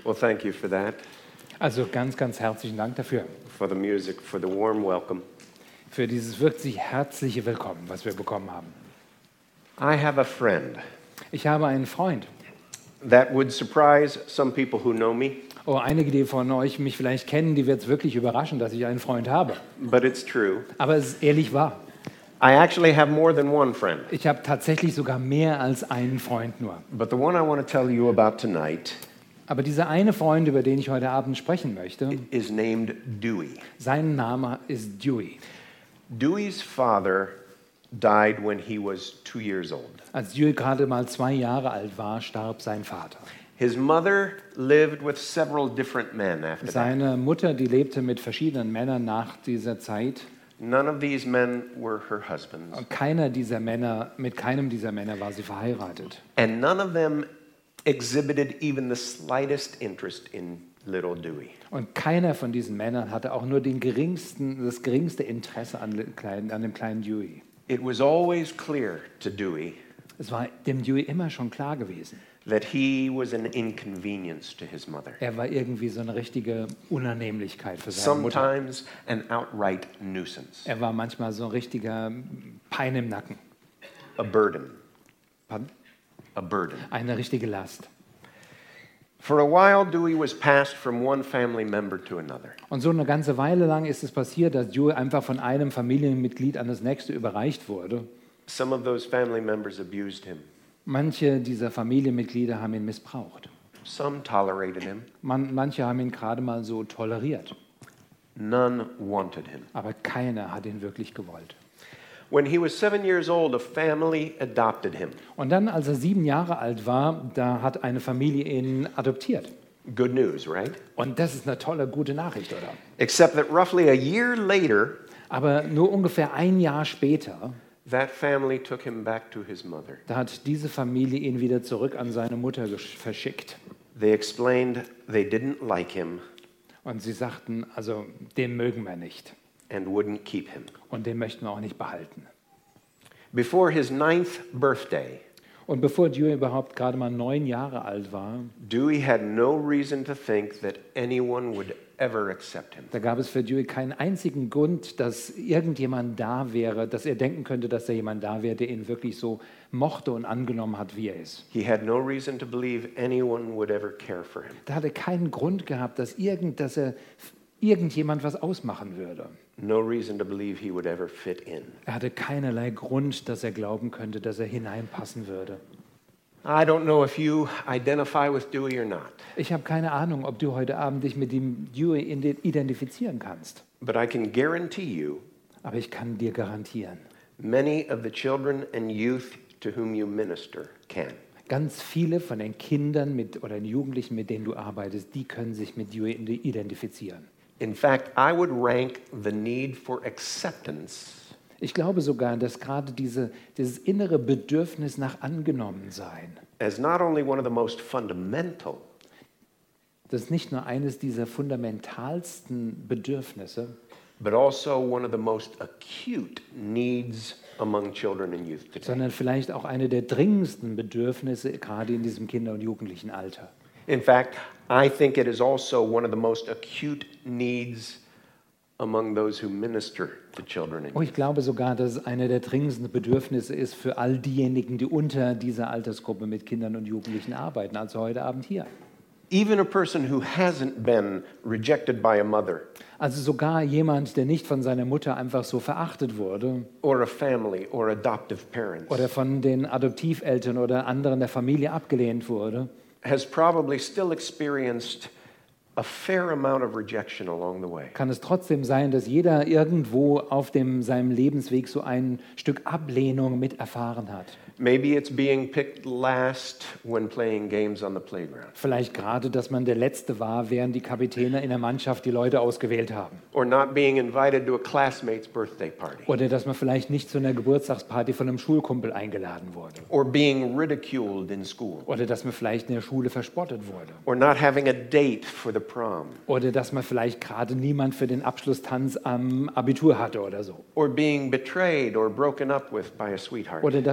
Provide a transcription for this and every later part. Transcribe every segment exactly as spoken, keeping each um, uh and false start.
Well, thank you for that, Also ganz, ganz herzlichen Dank dafür, for the music, for the warm welcome. für dieses wirklich herzliche Willkommen, was wir bekommen haben. I have a friend Ich habe einen Freund. that would surprise some people who know me, Oh, einige, die von euch mich vielleicht kennen, die wird es wirklich überraschen, dass ich einen Freund habe. but it's true. Aber es ist ehrlich wahr. I actually have more than one friend, Ich habe tatsächlich sogar mehr als einen Freund nur. but the one I want to tell you about tonight Aber dieser eine Freund, über den ich heute Abend sprechen möchte, is named Dewey. sein Name ist Dewey. Dewey's father died when he was two years old. Als Dewey gerade mal zwei Jahre alt war, starb sein Vater. His mother lived with several different men after that. Seine Mutter, die lebte mit verschiedenen Männern nach dieser Zeit. None of these men were her husbands, Und keiner dieser Männer, mit keinem dieser Männer war sie verheiratet. and none of them exhibited even the slightest interest in little Dewey. Und keiner von diesen Männern hatte auch nur den geringsten, das geringste Interesse an, le- kleinen- an dem kleinen Dewey. It was always clear to Dewey Es war dem Dewey immer schon klar gewesen. that he was an inconvenience to his mother, Er war irgendwie so eine richtige Unannehmlichkeit für seine Mutter. sometimes an outright nuisance, Er war manchmal so ein richtiger Pein im Nacken. a burden, Pardon? a burden. Eine richtige Last. For a while, Dewey was passed from one family member to another. Und so eine ganze Weile lang ist es passiert, dass Dewey einfach von einem Familienmitglied an das nächste überreicht wurde. Some of those family members abused him. Manche dieser Familienmitglieder haben ihn missbraucht. Some tolerated him. Man, manche haben ihn gerade mal so toleriert. None wanted him. Aber keiner hat ihn wirklich gewollt. When he was seven years old, a family adopted him. Und dann, als er sieben Jahre alt war, da hat eine Familie ihn adoptiert. Good news, right? Und das ist eine tolle, gute Nachricht, oder? Except that roughly a year later, Aber nur ungefähr ein Jahr später, that family took him back to his mother. da hat diese Familie ihn wieder zurück an seine Mutter gesch- verschickt. They explained they didn't like him Und sie sagten, also den mögen wir nicht. and wouldn't keep him. Und den möchten wir auch nicht behalten. Before his ninth birthday, Und bevor Dewey überhaupt gerade mal neun Jahre alt war, Dewey had no reason to think that anyone would ever accept him. da gab es für Dewey keinen einzigen Grund, dass irgendjemand da wäre, dass er denken könnte, dass da jemand da wäre, der ihn wirklich so mochte und angenommen hat, wie er ist. He had no reason to believe anyone would ever care for him. Da hat er keinen Grund gehabt, dass, irgend, dass er irgendjemand was ausmachen würde. No reason to believe he would ever fit in. Er hatte keinerlei Grund, dass er glauben könnte, dass er hineinpassen würde. I don't know if you identify with Dewey or not, Ich habe keine Ahnung, ob du heute Abend dich mit dem Dewey identifizieren kannst. but I can guarantee you Aber ich kann dir garantieren, many of the children and youth to whom you minister can. ganz viele von den Kindern mit, oder den Jugendlichen, mit denen du arbeitest, die können sich mit Dewey identifizieren. In fact, I would rank the need for acceptance Ich glaube sogar, dass gerade diese, dieses innere Bedürfnis nach Angenommensein, as not only one of the most fundamental, das ist nicht nur eines dieser fundamentalsten Bedürfnisse, but also one of the most acute needs among children and youth today. sondern vielleicht auch eine der dringendsten Bedürfnisse, gerade in diesem Kinder- und Jugendlichenalter. In fact, I think it is also one of the most acute needs among those who minister to children and Oh, youth. ich glaube sogar, dass es eine der dringendsten Bedürfnisse ist für all diejenigen, die unter dieser Altersgruppe mit Kindern und Jugendlichen arbeiten, also heute Abend hier. Even a person who hasn't been rejected by a mother Also sogar jemand, der nicht von seiner Mutter einfach so verachtet wurde or a family or adoptive parents oder von den Adoptiveltern oder anderen der Familie abgelehnt wurde, has probably still experienced a fair amount of rejection along the way. kann es trotzdem sein, dass jeder irgendwo auf dem, seinem Lebensweg so ein Stück Ablehnung mit erfahren hat. Maybe it's being picked last when playing games on the playground, Vielleicht gerade, dass man der Letzte war, während die Kapitäne in der Mannschaft die Leute ausgewählt haben. or not being invited to a classmate's birthday party, Oder dass man vielleicht nicht zu einer Geburtstagsparty von einem Schulkumpel eingeladen wurde. or being ridiculed in school, Oder dass man vielleicht in der Schule verspottet wurde. or not having a date for the prom, Oder dass man vielleicht gerade niemand für den Abschlusstanz am Abitur hatte oder so. or being betrayed or broken up with by a sweetheart. Oder dass du vielleicht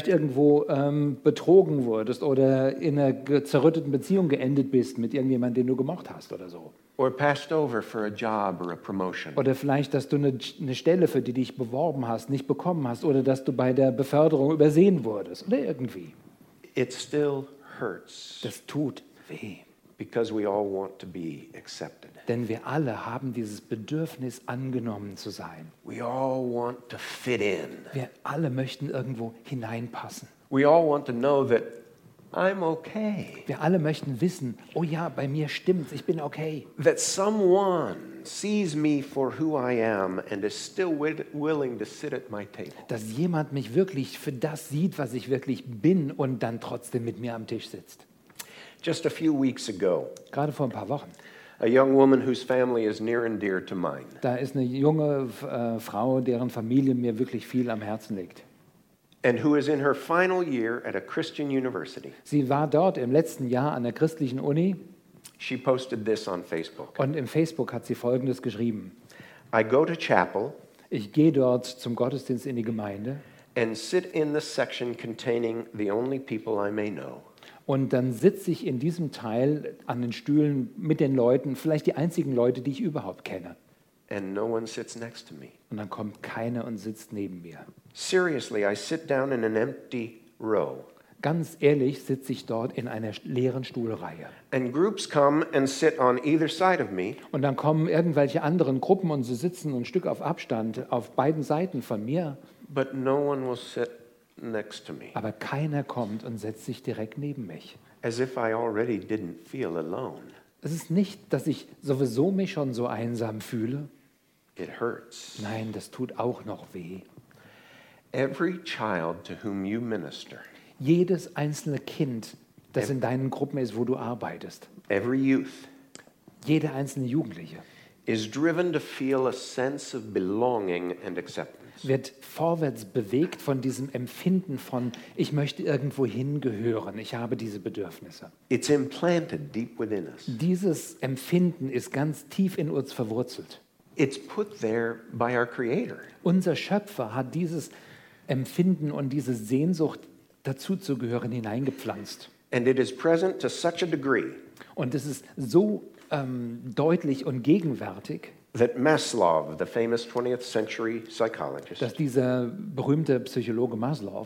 vielleicht irgendwo ähm, betrogen wurdest oder in einer ge- zerrütteten Beziehung geendet bist mit irgendjemandem, den du gemocht hast oder so. or passed over for a job or a promotion. Oder vielleicht, dass du eine, eine Stelle, für die du dich beworben hast, nicht bekommen hast oder dass du bei der Beförderung übersehen wurdest oder irgendwie. It still hurts Das tut weh. because we all want to be accepted. Denn wir alle haben dieses Bedürfnis, angenommen zu sein. We all want to fit in. Wir alle möchten irgendwo hineinpassen. We all want to know that I'm okay. Wir alle möchten wissen, oh ja, bei mir stimmt's, ich bin okay. That someone sees me for who I am and is still wi- willing to sit at my table. Dass jemand mich wirklich für das sieht, was ich wirklich bin und dann trotzdem mit mir am Tisch sitzt. Just a few weeks ago, Gerade vor ein paar Wochen. a young woman whose family is near and dear to mine Da ist eine junge äh, Frau, deren Familie mir wirklich viel am Herzen liegt. and who is in her final year at a Christian university. Sie war dort im letzten Jahr an der christlichen Uni She posted this on Facebook. und im Facebook hat sie Folgendes geschrieben. I go to chapel Ich gehe dort zum Gottesdienst in die Gemeinde and sit in the section containing the only people I may know. und dann sitze ich in diesem Teil an den Stühlen mit den Leuten, vielleicht die einzigen Leute, die ich überhaupt kenne. And no one sits next to me. Und dann kommt keiner und sitzt neben mir. Seriously, I sit down in an empty row. Ganz ehrlich sitze ich dort in einer leeren Stuhlreihe. And groups come and sit on either side of me, Und dann kommen irgendwelche anderen Gruppen und sie sitzen ein Stück auf Abstand auf beiden Seiten von mir, but no one will sit next to me, aber keiner kommt und setzt sich direkt neben mich. as if I already didn't feel alone. Es ist nicht, dass ich sowieso mich schon so einsam fühle. It hurts. Nein, das tut auch noch weh. Every child to whom you minister, Jedes einzelne Kind, das in deinen Gruppen ist, wo du arbeitest, every youth, jede einzelne Jugendliche, is driven to feel a sense of belonging and acceptance. wird vorwärts bewegt von diesem Empfinden von, ich möchte irgendwo hingehören, ich habe diese Bedürfnisse. It's implanted deep within us. Dieses Empfinden ist ganz tief in uns verwurzelt. It's put there by our Creator. Unser Schöpfer hat dieses Empfinden und diese Sehnsucht, dazu zu gehören, hineingepflanzt. And it is present to such a degree Und es ist so ähm, deutlich und gegenwärtig, that Maslow, the famous twentieth century psychologist, dass dieser berühmte Psychologe Maslow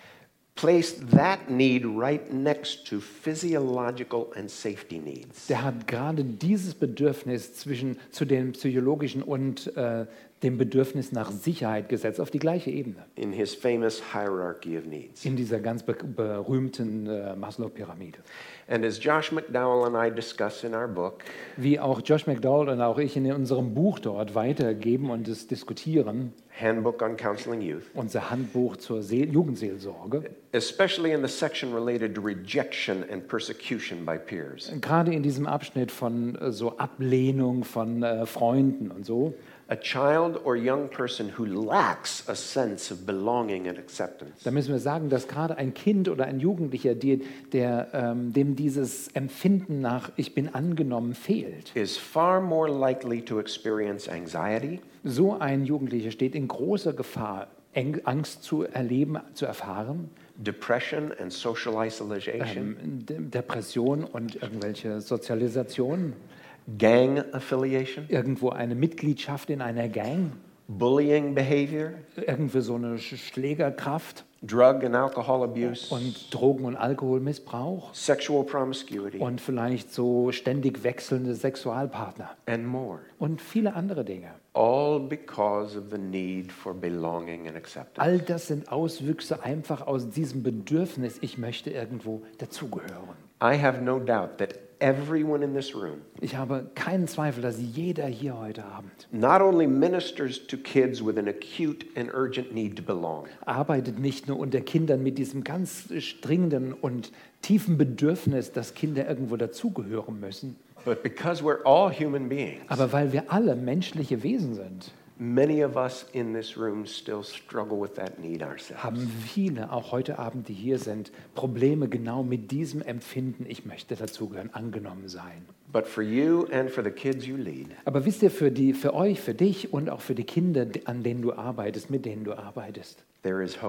placed that need right next to physiological and safety needs. Der hat gerade dieses Bedürfnis zwischen, zu dem psychologischen und äh, dem Bedürfnis nach Sicherheit gesetzt, auf die gleiche Ebene. In his famous hierarchy of needs. In dieser ganz be berühmten äh, Maslow-Pyramide. And as Josh McDowell and I discuss in our book, Wie auch Josh McDowell und auch ich in unserem Buch dort weitergeben und es diskutieren, Handbook on Counseling Youth, unser Handbuch zur See Jugendseelsorge, especially in the section related to rejection and persecution by peers, gerade in diesem Abschnitt von äh, so Ablehnung von äh, Freunden und so, a child or young person who lacks a sense of belonging and acceptance da müssen wir sagen, dass gerade ein Kind oder ein Jugendlicher, die, der, ähm, dem dieses Empfinden nach Ich bin angenommen fehlt, is far more likely to experience anxiety, so ein Jugendlicher steht in großer Gefahr, Eng Angst zu erleben, zu erfahren, depression and social isolation, ähm, De Depression und irgendwelche Sozialisation, gang affiliation, irgendwo eine Mitgliedschaft in einer Gang, bullying behavior, irgendwie so eine Sch- Schlägerkraft drug and alcohol abuse, und Drogen- und Alkoholmissbrauch sexual promiscuity, und vielleicht so ständig wechselnde Sexualpartner and more. und viele andere Dinge. All because of the need for belonging and acceptance. All das sind Auswüchse einfach aus diesem Bedürfnis, ich möchte irgendwo dazugehören. I have no doubt that everyone in this room Ich habe keinen Zweifel, dass jeder hier heute Abend not only ministers to kids with an acute and urgent need to belong, arbeitet nicht nur unter Kindern mit diesem ganz dringenden und tiefen Bedürfnis, dass Kinder irgendwo dazugehören müssen, but because we're all human beings, aber weil wir alle menschliche Wesen sind, many of us in this room still struggle with that need ourselves. haben viele, auch heute Abend, die hier sind, Probleme genau mit diesem Empfinden, ich möchte dazugehören, angenommen sein. But for you and for the kids you lead, Aber wisst ihr, für, die, für euch, für dich und auch für die Kinder, an denen du arbeitest, mit denen du arbeitest, there is hope.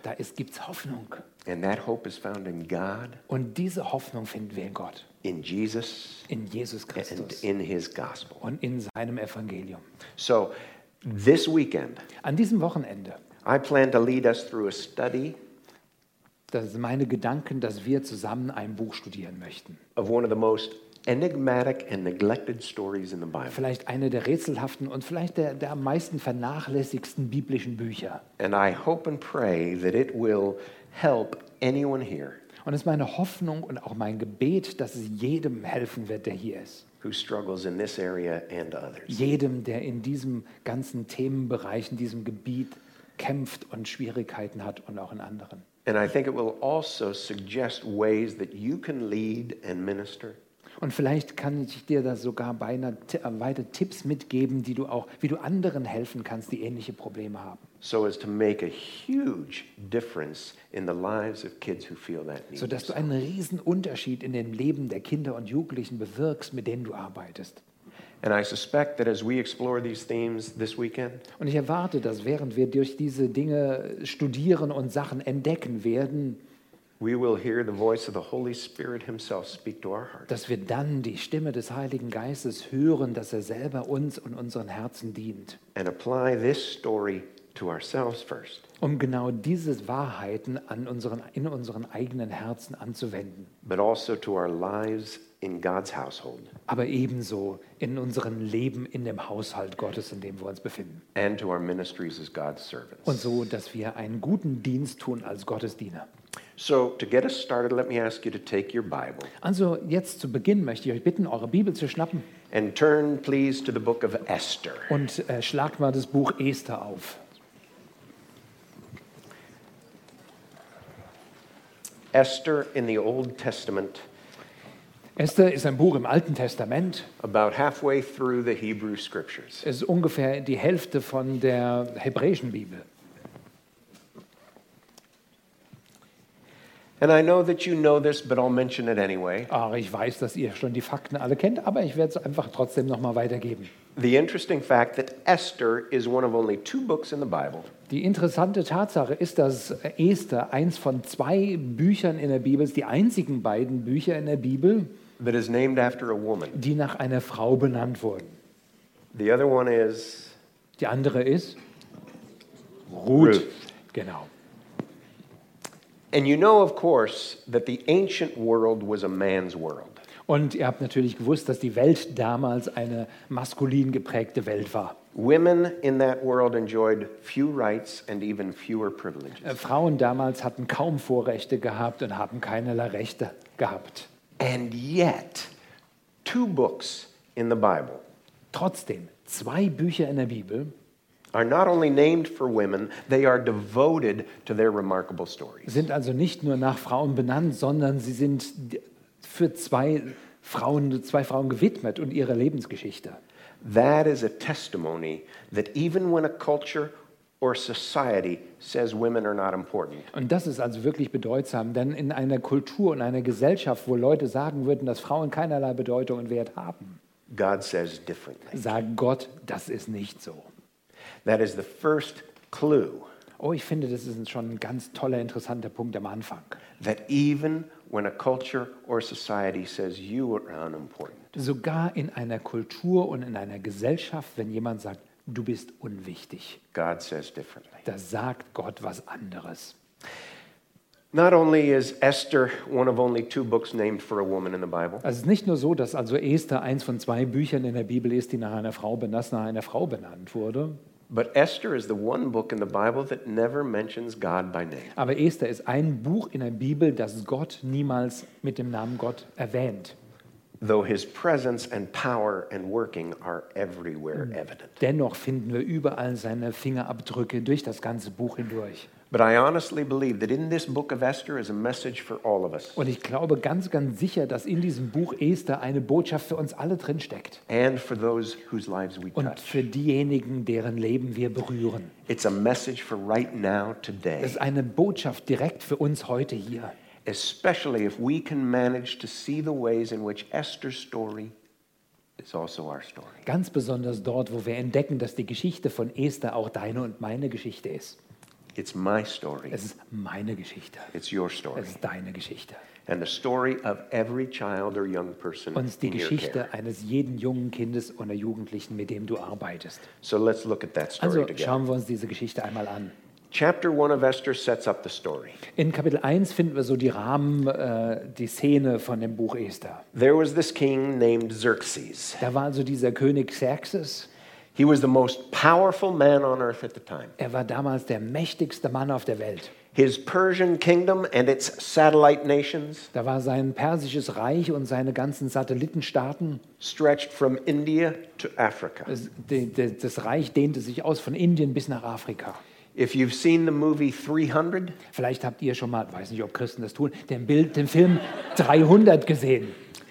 da gibt es Hoffnung. And that hope is found in God, Und diese Hoffnung finden wir in Gott, in Jesus, in Jesus and Christus in his gospel. und in seinem Evangelium. So this weekend, An diesem Wochenende, I plan to lead us through a study das sind meine Gedanken, dass wir zusammen ein Buch studieren möchten. of one of the most enigmatic and neglected stories in the Bible. Vielleicht eine der rätselhaften und vielleicht der, der am meisten vernachlässigsten biblischen Bücher. And I hope and pray that it will help anyone here Und es ist meine Hoffnung und auch mein Gebet, dass es jedem helfen wird, der hier ist. who struggles in this area and others. Jedem, der in diesem ganzen Themenbereich, in diesem Gebiet kämpft und Schwierigkeiten hat und auch in anderen. And I think it will also suggest ways that you can lead and minister Und vielleicht kann ich dir da sogar beinahe t- äh, weiter Tipps mitgeben, die du auch, wie du anderen helfen kannst, die ähnliche Probleme haben. so as to make a huge difference in the lives of kids who feel that need. Sodass du einen riesen Unterschied in dem Leben der Kinder und Jugendlichen bewirkst, mit denen du arbeitest. And I suspect that as we explore these themes this weekend, Und ich erwarte, dass während wir durch diese Dinge studieren und Sachen entdecken werden, we will hear the voice of the Holy Spirit himself speak to our hearts. dass wir dann die Stimme des Heiligen Geistes hören, dass er selber uns und unseren Herzen dient. And apply this story to ourselves first, Um genau diese Wahrheiten an unseren, in unseren eigenen Herzen anzuwenden. but also to our lives in God's household Aber ebenso in unserem Leben in dem Haushalt Gottes, in dem wir uns befinden. and to our ministries as God's servants. Und so, dass wir einen guten Dienst tun als Gottesdiener. So, to get us started, let me ask you to take your Bible Also jetzt zu Beginn möchte ich euch bitten, eure Bibel zu schnappen and turn, please, to the book of Esther. und äh, schlagt mal das Buch Esther auf. Esther in the Old Testament, Esther ist ein Buch im Alten Testament. about halfway through the Hebrew Scriptures. Es ist ungefähr die Hälfte von der hebräischen Bibel. And I know that you know this, but I'll mention it anyway. Aber ich weiß, dass ihr schon die Fakten alle kennt, aber ich werde es einfach trotzdem nochmal weitergeben. The interesting fact that Esther is one of only two books in the Bible Die interessante Tatsache ist, dass Esther eins von zwei Büchern in der Bibel ist, die einzigen beiden Bücher in der Bibel, that is named after a woman. die nach einer Frau benannt wurden. The other one is Die andere ist Ruth. Ruth. Genau. And you know, of course, that the ancient world was a man's world. Und ihr habt natürlich gewusst, dass die Welt damals eine maskulin geprägte Welt war. Women in that world enjoyed few rights and even fewer privileges. Äh, Frauen damals hatten kaum Vorrechte gehabt und haben keinerlei Rechte gehabt. And yet, two books in the Bible Trotzdem, zwei Bücher in der Bibel are not only named for women, they are devoted to their remarkable stories. sind also nicht nur nach Frauen benannt, sondern sie sind für zwei Frauen, zwei Frauen gewidmet und ihre Lebensgeschichte. That is a testimony that even when a culture or society says women are not important, Und das ist also wirklich bedeutsam, denn in einer Kultur und einer Gesellschaft, wo Leute sagen würden, dass Frauen keinerlei Bedeutung und Wert haben, God says differently. sagt Gott, das ist nicht so. That is the first clue Oh, ich finde, das ist schon ein ganz toller, interessanter Punkt am Anfang. that even when a culture or society says you are unimportant, Sogar in einer Kultur und in einer Gesellschaft, wenn jemand sagt, du bist unwichtig, God says differently. da sagt Gott was anderes. Not only is Esther one of only two books named for a woman in the Bible, Also es ist nicht nur so, dass also Esther eins von zwei Büchern in der Bibel ist, die nach einer Frau benannt, nach einer Frau benannt wurde. but Esther is the one book in the Bible that never mentions God by name. Aber Esther ist ein Buch in der Bibel, das Gott niemals mit dem Namen Gott erwähnt. Though his presence and power and working are everywhere evident. Dennoch finden wir überall seine Fingerabdrücke durch das ganze Buch hindurch. But I honestly believe that in this book of Esther is a message for all of us Und ich glaube ganz, ganz sicher, dass in diesem Buch Esther eine Botschaft für uns alle drinsteckt. and for those whose lives we Und touch. für diejenigen, deren Leben wir berühren. It's a message for right now, Das today, ist eine Botschaft direkt für uns heute hier. especially if we can manage to see the ways in which Esther's story is also our story. Ganz besonders dort, wo wir entdecken, dass die Geschichte von Esther auch deine und meine Geschichte ist. It's my story. Es ist meine Geschichte. It's your story. Es ist deine Geschichte. And the story of every child or young person Und es ist die in your Geschichte care. eines jeden jungen Kindes oder Jugendlichen, mit dem du arbeitest. So let's look at that story Also together. schauen wir uns diese Geschichte einmal an. Chapter one of Esther sets up the story. In Kapitel eins finden wir so die Rahmen, äh, die Szene von dem Buch Esther. There was this king named Xerxes. Da war also dieser König Xerxes. He was the most powerful man on earth at the time. Er war damals der mächtigste Mann auf der Welt. His Persian kingdom and its satellite nations Da war sein persisches Reich und seine ganzen Satellitenstaaten. stretched from India to Africa. Das, de- de- das Reich dehnte sich aus von Indien bis nach Afrika. If you've seen the movie three hundred, Vielleicht habt ihr schon mal, weiß nicht, ob Christen das tun, den, Bild, den Film dreihundert gesehen.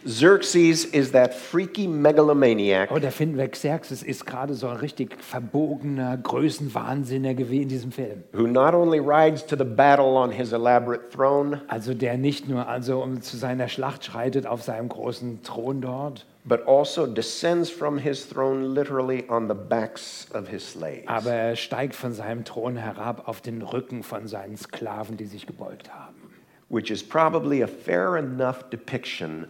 Xerxes is that freaky megalomaniac Aber da finden wir, Xerxes ist gerade so ein richtig verbogener Größenwahnsinniger wie in diesem Film. who not only rides to the battle on his elaborate throne, Also der nicht nur also um zu seiner Schlacht schreitet auf seinem großen Thron dort, but also descends from his throne literally on the backs of his slaves. aber er steigt von seinem Thron herab auf den Rücken von seinen Sklaven, die sich gebeugt haben. Which is probably a fair enough depiction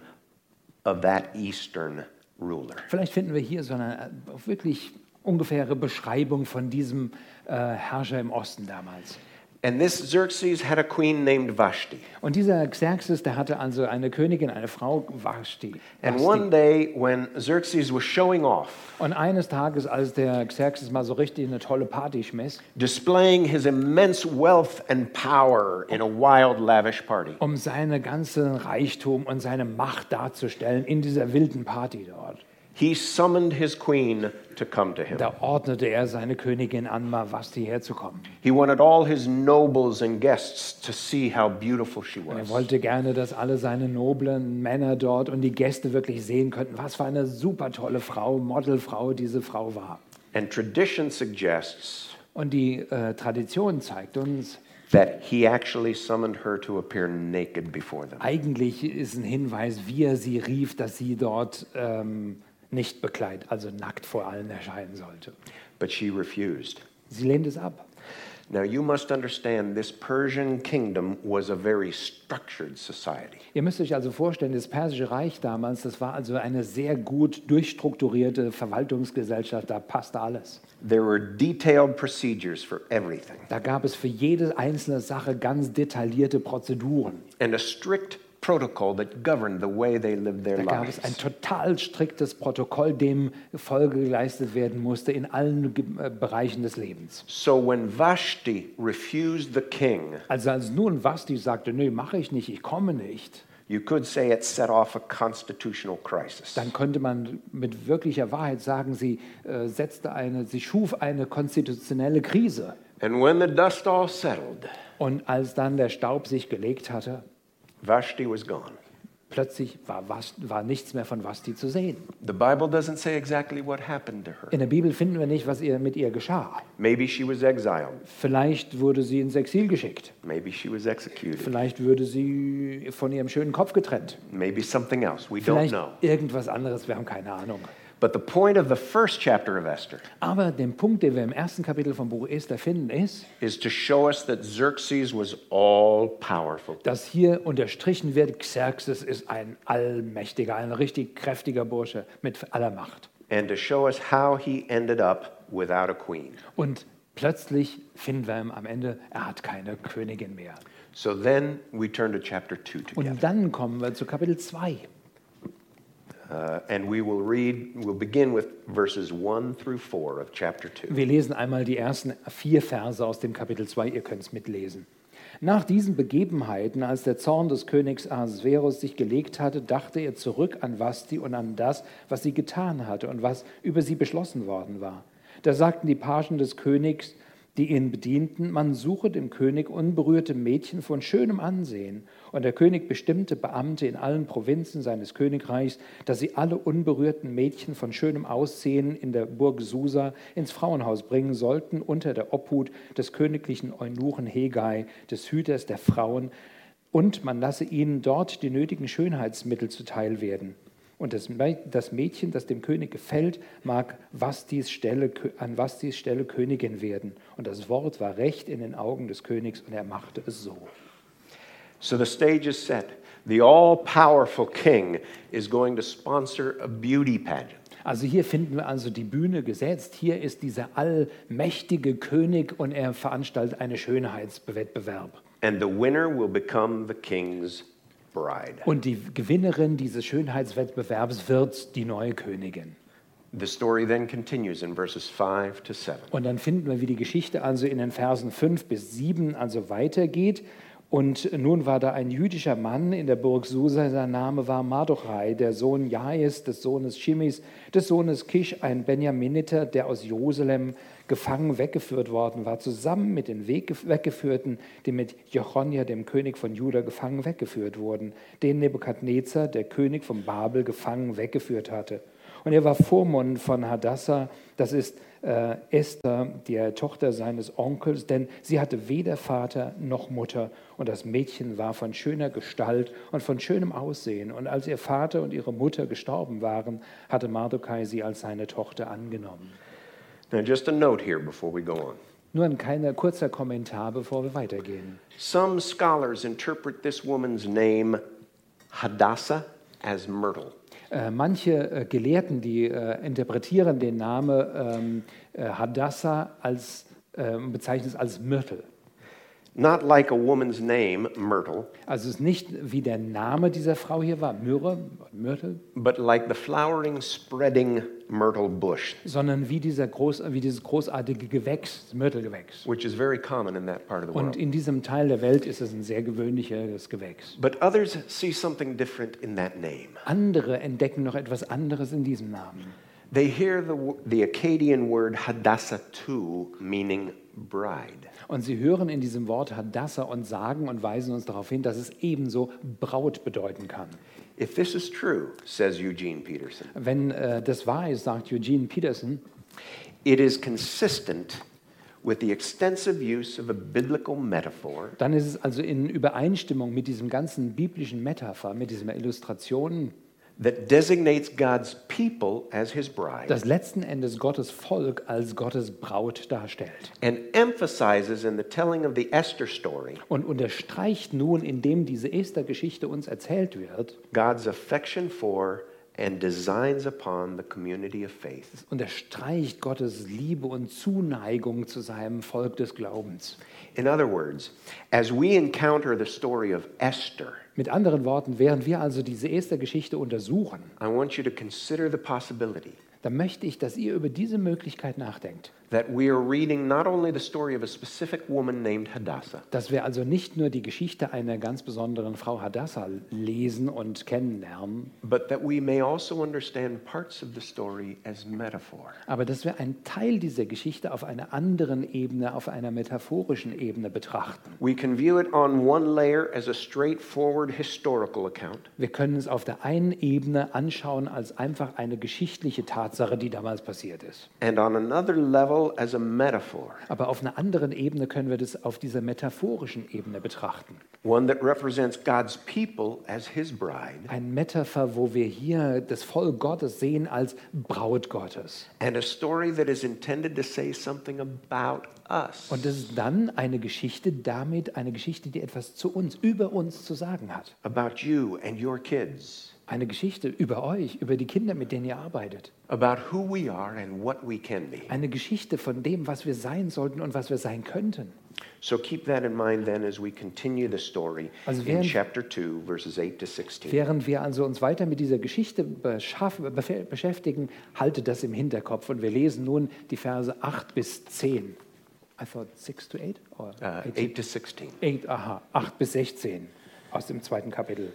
of that Eastern ruler. Vielleicht finden wir hier so eine äh, wirklich ungefähre Beschreibung von diesem äh, Herrscher im Osten damals. And this Xerxes had a queen named Vashti. Und dieser Xerxes, der hatte also eine Königin, eine Frau, Vashti. And Vashti. one day when Xerxes was showing off, Und eines Tages, als der Xerxes mal so richtig eine tolle Party schmiss, displaying his immense wealth and power in a wild, lavish party, um seinen ganzen Reichtum und seine Macht darzustellen in dieser wilden Party dort, he summoned his queen to come to him. da ordnete er seine Königin an, mal Vashti herzukommen. He wanted all his nobles and guests to see how beautiful she Er was. wollte gerne, dass alle seine noblen Männer dort und die Gäste wirklich sehen könnten, was für eine super tolle Frau, Modelfrau diese Frau war. And tradition suggests Und die äh, Tradition zeigt uns, that he actually summoned her to appear naked before them. eigentlich ist ein Hinweis, wie er sie rief, dass sie dort ähm, nicht bekleidet, also nackt vor allen erscheinen sollte. But she refused. Sie lehnt es ab. Now you must understand this Persian kingdom was a very structured society. Ihr müsst euch also vorstellen, das Persische Reich damals, das war also eine sehr gut durchstrukturierte Verwaltungsgesellschaft, da passte alles. There were detailed procedures for everything Da gab es für jede einzelne Sache ganz detaillierte Prozeduren. and a strict protocol that governed the way they lived their Da gab lives. es ein total striktes Protokoll, dem Folge geleistet werden musste in allen Ge- äh, Bereichen des Lebens. So when Vashti refused the king, Also als nun Vashti sagte, nö, mache ich nicht, ich komme nicht, you could say it set off a constitutional crisis. dann könnte man mit wirklicher Wahrheit sagen, sie äh, setzte eine, sie schuf eine konstitutionelle Krise. And when the dust all settled, Und als dann der Staub sich gelegt hatte, Vashti was gone. plötzlich war, Vas- war nichts mehr von Vashti zu sehen. The Bible doesn't say exactly what happened to her. In der Bibel finden wir nicht, was ihr mit ihr geschah. Maybe she was exiled. Vielleicht wurde sie ins Exil geschickt. Maybe she was executed. Vielleicht würde sie von ihrem schönen Kopf getrennt. Maybe something else. We don't Vielleicht know. irgendwas anderes, wir haben keine Ahnung. But the point of the first chapter of Esther Aber der Punkt, den wir im ersten Kapitel vom Buch Esther finden, ist, is to show us that Xerxes was all powerful. dass hier unterstrichen wird, Xerxes ist ein allmächtiger, ein richtig kräftiger Bursche mit aller Macht. And to show us how he ended up without a queen. Und plötzlich finden wir am Ende, er hat keine Königin mehr. So then we turn to chapter two together. Und dann kommen wir zu Kapitel zwei. Uh, and we will read, we'll begin with verses one through four of chapter two. Wir lesen einmal die ersten vier Verse aus dem Kapitel zwei, ihr könnt es mitlesen. Nach diesen Begebenheiten, als der Zorn des Königs Ahasverus sich gelegt hatte, dachte er zurück an Vashti und an das, was sie getan hatte und was über sie beschlossen worden war. Da sagten die Pagen des Königs, die ihn bedienten, man suche dem König unberührte Mädchen von schönem Ansehen. Und der König bestimmte Beamte in allen Provinzen seines Königreichs, dass sie alle unberührten Mädchen von schönem Aussehen in der Burg Susa ins Frauenhaus bringen sollten, unter der Obhut des königlichen Eunuchen Hegai, des Hüters der Frauen, und man lasse ihnen dort die nötigen Schönheitsmittel zuteil werden. Und das Mä- das Mädchen, das dem König gefällt, mag Vastis Stelle, Kö- an Vastis Stelle Königin werden. Und das Wort war recht in den Augen des Königs und er machte es so. So the stage is set. The all-powerful king is going to sponsor a beauty pageant. Also hier finden wir also die Bühne gesetzt. Hier ist dieser allmächtige König und er veranstaltet einen Schönheitswettbewerb. And the winner will become the king's bride. Und die Gewinnerin dieses Schönheitswettbewerbs wird die neue Königin. The story then continues in verses five to seven. Und dann finden wir, wie die Geschichte also in den Versen fünf bis sieben also weitergeht. Und nun war da ein jüdischer Mann in der Burg Susa, sein Name war Mardochai, der Sohn Jais, des Sohnes Chimis, des Sohnes Kisch, ein Benjaminiter, der aus Jerusalem gefangen weggeführt worden war, zusammen mit den Weg- Weggeführten, die mit Jechonja, dem König von Juda, gefangen weggeführt wurden, den Nebukadnezar, der König von Babel, gefangen weggeführt hatte. Und er war Vormund von Hadassah, das ist äh, Esther, die Tochter seines Onkels, denn sie hatte weder Vater noch Mutter. Und das Mädchen war von schöner Gestalt und von schönem Aussehen. Und als ihr Vater und ihre Mutter gestorben waren, hatte Mardochai sie als seine Tochter angenommen. Now, just a note here before we go on. Nur ein kleiner, kurzer Kommentar, bevor wir weitergehen. Some scholars interpret this woman's name, Hadassah, as myrtle. Äh, manche äh, Gelehrten, die äh, interpretieren den Namen ähm, äh, Hadassah als, äh, bezeichnen es als Myrtle. Not like a woman's name, Myrtle, Also es ist nicht wie der Name dieser Frau hier war, Myrrhe, Myrtle, but like the flowering, spreading myrtle bush, sondern wie, dieser groß, wie dieses großartige Gewächs, das Myrtelgewächs. which is very common in that part of the Und world. in diesem Teil der Welt ist es ein sehr gewöhnliches Gewächs. But others see something different in that name. Andere entdecken noch etwas anderes in diesem Namen. They hear the, wo- the Akkadian word Hadassah too, meaning bride. Und sie hören in diesem Wort Hadassah und sagen und weisen uns darauf hin, dass es ebenso Braut bedeuten kann. If this is true, says Eugene Peterson, Wenn äh, das wahr ist, sagt Eugene Peterson, it is consistent with the extensive use of a biblical metaphor dann ist es also in Übereinstimmung mit diesem ganzen biblischen Metapher, mit dieser Illustration, that designates God's people as his bride das letzten Endes Gottes Volk als Gottes Braut darstellt. and emphasizes in the telling of the Esther story Und unterstreicht nun, indem diese Esther-Geschichte uns erzählt wird, God's affection for and designs upon the community of faith. unterstreicht Gottes Liebe und Zuneigung zu seinem Volk des Glaubens. In other words, as we encounter the story of Esther, Mit anderen Worten, während wir also diese Esther-Geschichte untersuchen, I want you to consider the possibility dann möchte ich, dass ihr über diese Möglichkeit nachdenkt. that we are reading not only the story of a specific woman named Hadassah, Dass wir also nicht nur die Geschichte einer ganz besonderen Frau Hadassah lesen und kennenlernen, but that we may also understand parts of the story as metaphor. aber dass wir einen Teil dieser Geschichte auf einer anderen Ebene, auf einer metaphorischen Ebene betrachten. We can view it on one layer as a straightforward historical account, Wir können es auf der einen Ebene anschauen als einfach eine geschichtliche Tatsache, die damals passiert ist. and on another level as a metaphor, Aber auf einer anderen Ebene können wir das auf dieser metaphorischen Ebene betrachten. one that represents God's people as his bride, Ein Metapher, wo wir hier das Volk Gottes sehen als Braut Gottes. and a story that is intended to say something about us. Und das ist dann eine Geschichte, damit eine Geschichte, die etwas zu uns, über uns zu sagen hat. About you and your kids, Eine Geschichte über euch, über die Kinder, mit denen ihr arbeitet. about who we are and what we can be. Eine Geschichte von dem, was wir sein sollten und was wir sein könnten. So keep that in mind then as we continue the story Also in während- chapter two, verses eight to sixteen. Während wir also uns weiter mit dieser Geschichte beschaff- befe- beschäftigen, haltet das im Hinterkopf. Und wir lesen nun die Verse acht bis zehn. I thought six to eight? Or Uh, eight? eight to sixteen. Eight, aha, acht bis sechzehn aus dem zweiten Kapitel.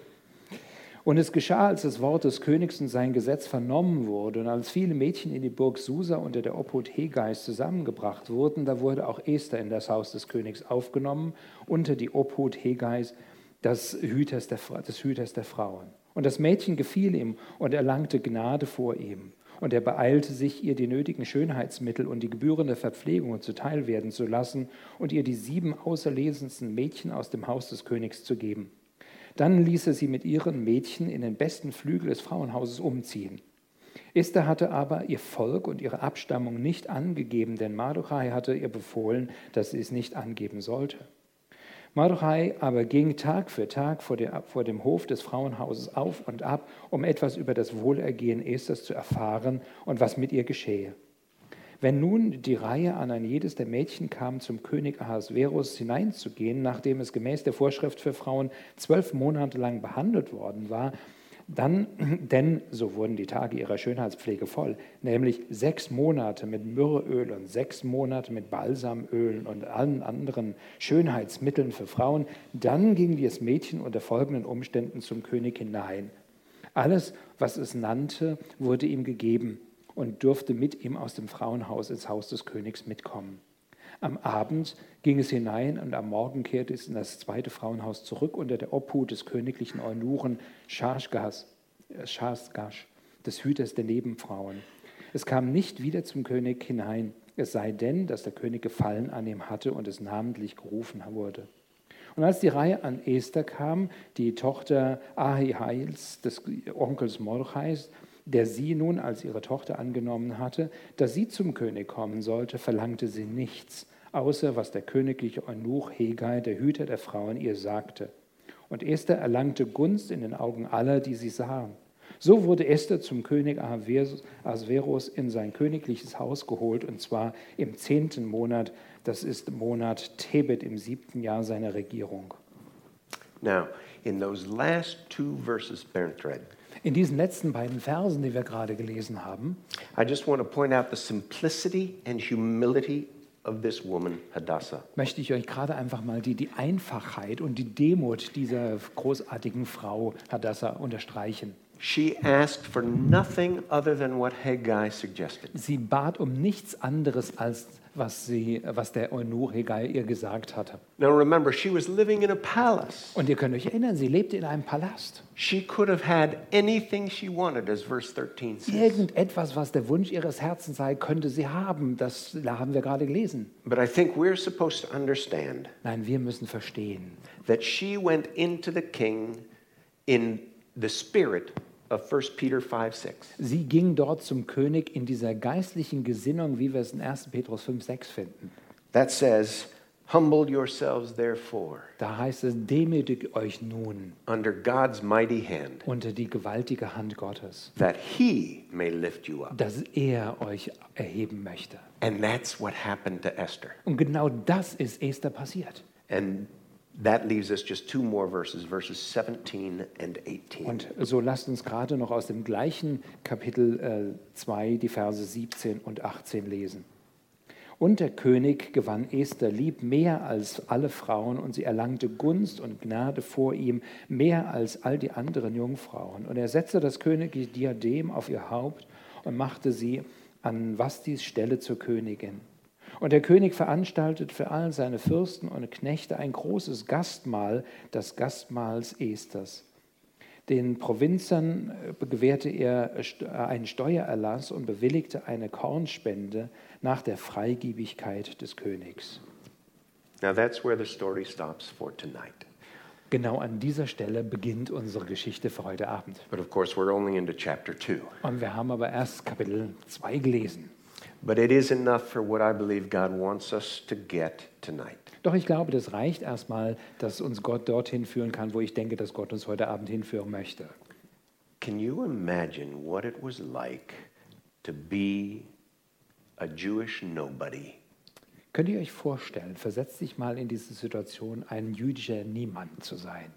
Und es geschah, als das Wort des Königs und sein Gesetz vernommen wurde und als viele Mädchen in die Burg Susa unter der Obhut Hegais zusammengebracht wurden, da wurde auch Esther in das Haus des Königs aufgenommen, unter die Obhut Hegais, des Hüters der, Fra- des Hüters der Frauen. Und das Mädchen gefiel ihm und erlangte Gnade vor ihm. Und er beeilte sich, ihr die nötigen Schönheitsmittel und die gebührende Verpflegung zuteil werden zu lassen und ihr die sieben auserlesensten Mädchen aus dem Haus des Königs zu geben. Dann ließ er sie mit ihren Mädchen in den besten Flügel des Frauenhauses umziehen. Esther hatte aber ihr Volk und ihre Abstammung nicht angegeben, denn Mardochai hatte ihr befohlen, dass sie es nicht angeben sollte. Mardochai aber ging Tag für Tag vor, der, vor dem Hof des Frauenhauses auf und ab, um etwas über das Wohlergehen Esthers zu erfahren und was mit ihr geschehe. Wenn nun die Reihe an ein jedes der Mädchen kam, zum König Ahasverus hineinzugehen, nachdem es gemäß der Vorschrift für Frauen zwölf Monate lang behandelt worden war, dann, denn so wurden die Tage ihrer Schönheitspflege voll, nämlich sechs Monate mit Myrrheöl und sechs Monate mit Balsamölen und allen anderen Schönheitsmitteln für Frauen, dann ging das Mädchen unter folgenden Umständen zum König hinein. Alles, was es nannte, wurde ihm gegeben und durfte mit ihm aus dem Frauenhaus ins Haus des Königs mitkommen. Am Abend ging es hinein und am Morgen kehrte es in das zweite Frauenhaus zurück unter der Obhut des königlichen Eunuchen Schasgash, des Hüters der Nebenfrauen. Es kam nicht wieder zum König hinein, es sei denn, dass der König Gefallen an ihm hatte und es namentlich gerufen wurde. Und als die Reihe an Esther kam, die Tochter Ahihails, des Onkels Mordechais, der sie nun als ihre Tochter angenommen hatte, dass sie zum König kommen sollte, verlangte sie nichts, außer was der königliche Eunuch Hegai, der Hüter der Frauen, ihr sagte. Und Esther erlangte Gunst in den Augen aller, die sie sahen. So wurde Esther zum König Ahasverus in sein königliches Haus geholt, und zwar im zehnten Monat, das ist Monat Tebet im siebten Jahr seiner Regierung. Now, in those last two verses, Bertrand, In diesen letzten beiden Versen, die wir gerade gelesen haben, I just want to point out the simplicity and humility of this woman, Hadassah. möchte ich euch gerade einfach mal die, die Einfachheit und die Demut dieser großartigen Frau Hadassah unterstreichen. She asked for nothing other than what Haggai suggested. Sie bat um nichts anderes, als was, sie, was der Eunuch Hegai ihr gesagt hatte. Now remember, she was living in a palace. Und ihr könnt euch erinnern, sie lebte in einem Palast. She could have had anything she wanted, as verse thirteen says. Irgendetwas, was der Wunsch ihres Herzens sei, könnte sie haben. Das da haben wir gerade gelesen. But I think we're supposed to understand Nein, wir müssen verstehen, that she went into the king in the spirit of First Peter five six. sie ging dort zum König in dieser geistlichen Gesinnung, wie wir es in ersten Petrus fünf sechs finden. That says, humble yourselves therefore Da heißt es, demütigt euch nun under God's mighty hand, unter die gewaltige Hand Gottes, that he may lift you up. dass er euch erheben möchte. And that's what happened to Esther. Und genau das ist Esther passiert. And that leaves us just two more verses, verses seventeen and eighteen. Und so lasst uns gerade noch aus dem gleichen Kapitel zwei die Verse siebzehn und achtzehn lesen. Und der König gewann Esther lieb mehr als alle Frauen, und sie erlangte Gunst und Gnade vor ihm mehr als all die anderen Jungfrauen. Und er setzte das königliche Diadem auf ihr Haupt und machte sie an Vastis Stelle zur Königin. Und der König veranstaltet für all seine Fürsten und Knechte ein großes Gastmahl, das Gastmahls Esthers. Den Provinzern gewährte er einen Steuererlass und bewilligte eine Kornspende nach der Freigebigkeit des Königs. Now that's where the story stops for tonight. Genau an dieser Stelle beginnt unsere Geschichte für heute Abend. But of course, we're only into chapter two. Und wir haben aber erst Kapitel zwei gelesen. But it is enough for what I believe God wants us to get tonight. Doch ich glaube, das reicht erstmal, dass uns Gott dorthin führen kann, wo ich denke, dass Gott uns heute Abend hinführen möchte. Can you imagine what it was like to be a Jewish nobody? Könnt ihr euch vorstellen, versetzt dich mal in diese Situation, ein jüdischer Niemand zu sein.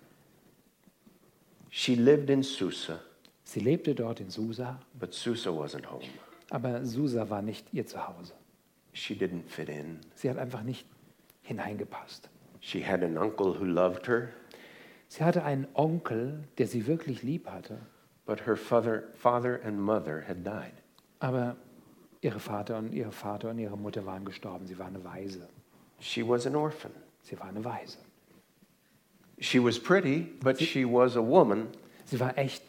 She lived in Susa, Sie lebte dort in Susa, but Susa wasn't home. aber Susa war nicht ihr Zuhause. She didn't fit in. Sie hat einfach nicht hineingepasst. She had an uncle who loved her, Sie hatte einen Onkel, der sie wirklich lieb hatte, but her father, father and mother had died. aber ihre Vater und ihre Vater und ihre Mutter waren gestorben. Sie war eine Waise. She was an orphan. Sie war eine Waise. She was pretty, but she was a woman. Sie war echt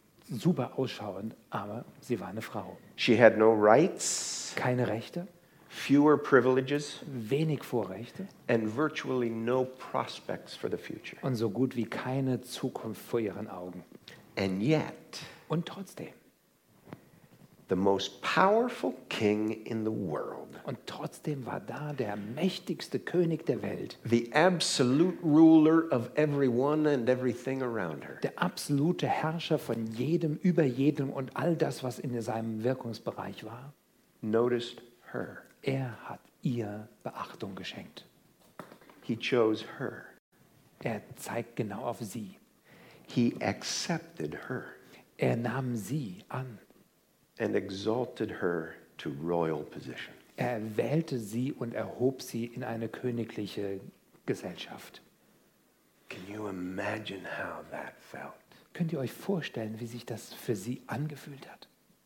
super ausschauend, aber sie war eine Frau. She had no rights. Keine Rechte. fewer privileges, wenig Vorrechte and virtually no prospects for the future. und so gut wie keine Zukunft vor ihren Augen. And yet, Und trotzdem, the most powerful king in the world, und trotzdem war da der mächtigste König der Welt, the absolute ruler of everyone and everything around her, der absolute Herrscher von jedem, über jedem und all das, was in seinem Wirkungsbereich war. noticed her. Er hat ihr Beachtung geschenkt. He chose her. Er zeigt genau auf sie. He accepted her Er nahm sie an. and exalted her to royal position. Er wählte sie und erhob sie in eine königliche Gesellschaft. Can you imagine how that felt? Könnt ihr euch vorstellen, wie sich das für sie angefühlt hat?